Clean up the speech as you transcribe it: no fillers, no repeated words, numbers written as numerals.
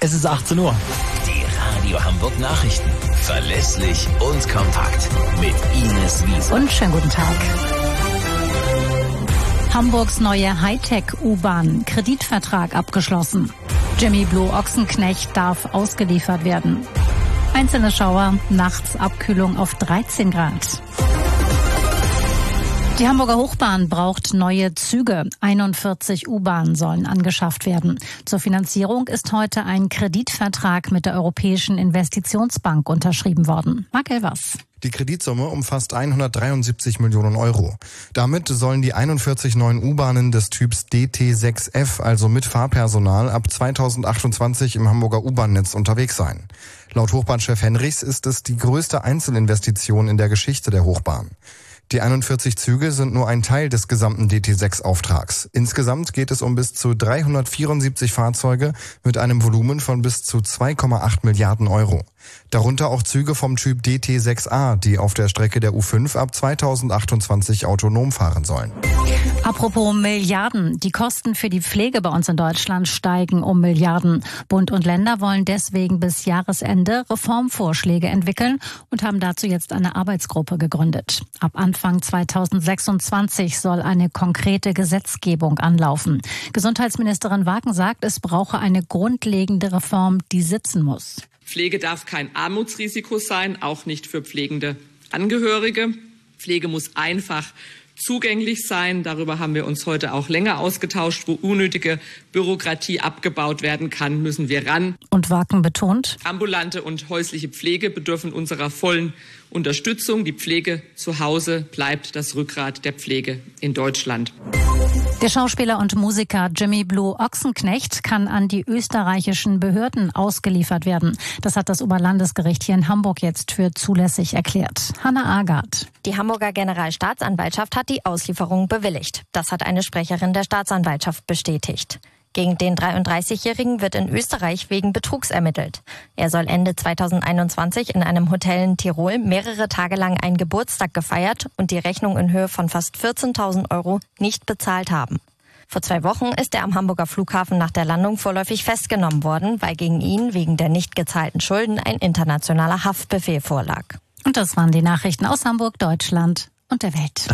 Es ist 18 Uhr. Die Radio Hamburg Nachrichten. Verlässlich und kompakt. Mit Ines Wiese. Und schönen guten Tag. Hamburgs neue Hightech-U-Bahn. Kreditvertrag abgeschlossen. Jimmy Blue Ochsenknecht darf ausgeliefert werden. Einzelne Schauer, nachts Abkühlung auf 13 Grad. Die Hamburger Hochbahn braucht neue Züge. 41 U-Bahnen sollen angeschafft werden. Zur Finanzierung ist heute ein Kreditvertrag mit der Europäischen Investitionsbank unterschrieben worden. Marc Elvers. Die Kreditsumme umfasst 173 Millionen Euro. Damit sollen die 41 neuen U-Bahnen des Typs DT6F, also mit Fahrpersonal, ab 2028 im Hamburger U-Bahn-Netz unterwegs sein. Laut Hochbahnchef Henrichs ist es die größte Einzelinvestition in der Geschichte der Hochbahn. Die 41 Züge sind nur ein Teil des gesamten DT6-Auftrags. Insgesamt geht es um bis zu 374 Fahrzeuge mit einem Volumen von bis zu 2,8 Milliarden Euro. Darunter auch Züge vom Typ DT6A, die auf der Strecke der U5 ab 2028 autonom fahren sollen. Apropos Milliarden. Die Kosten für die Pflege bei uns in Deutschland steigen um Milliarden. Bund und Länder wollen deswegen bis Jahresende Reformvorschläge entwickeln und haben dazu jetzt eine Arbeitsgruppe gegründet. Ab Anfang 2026 soll eine konkrete Gesetzgebung anlaufen. Gesundheitsministerin Wagen sagt, es brauche eine grundlegende Reform, die sitzen muss. Pflege darf kein Armutsrisiko sein, auch nicht für pflegende Angehörige. Pflege muss einfach zugänglich sein. Darüber haben wir uns heute auch länger ausgetauscht. Wo unnötige Bürokratie abgebaut werden kann, müssen wir ran. Und Wagen betont: Ambulante und häusliche Pflege bedürfen unserer vollen Unterstützung. Die Pflege zu Hause bleibt das Rückgrat der Pflege in Deutschland. Der Schauspieler und Musiker Jimmy Blue Ochsenknecht kann an die österreichischen Behörden ausgeliefert werden. Das hat das Oberlandesgericht hier in Hamburg jetzt für zulässig erklärt. Hanna Agard. Die Hamburger Generalstaatsanwaltschaft hat die Auslieferung bewilligt. Das hat eine Sprecherin der Staatsanwaltschaft bestätigt. Gegen den 33-Jährigen wird in Österreich wegen Betrugs ermittelt. Er soll Ende 2021 in einem Hotel in Tirol mehrere Tage lang einen Geburtstag gefeiert und die Rechnung in Höhe von fast 14.000 Euro nicht bezahlt haben. Vor 2 Wochen ist er am Hamburger Flughafen nach der Landung vorläufig festgenommen worden, weil gegen ihn wegen der nicht gezahlten Schulden ein internationaler Haftbefehl vorlag. Und das waren die Nachrichten aus Hamburg, Deutschland und der Welt.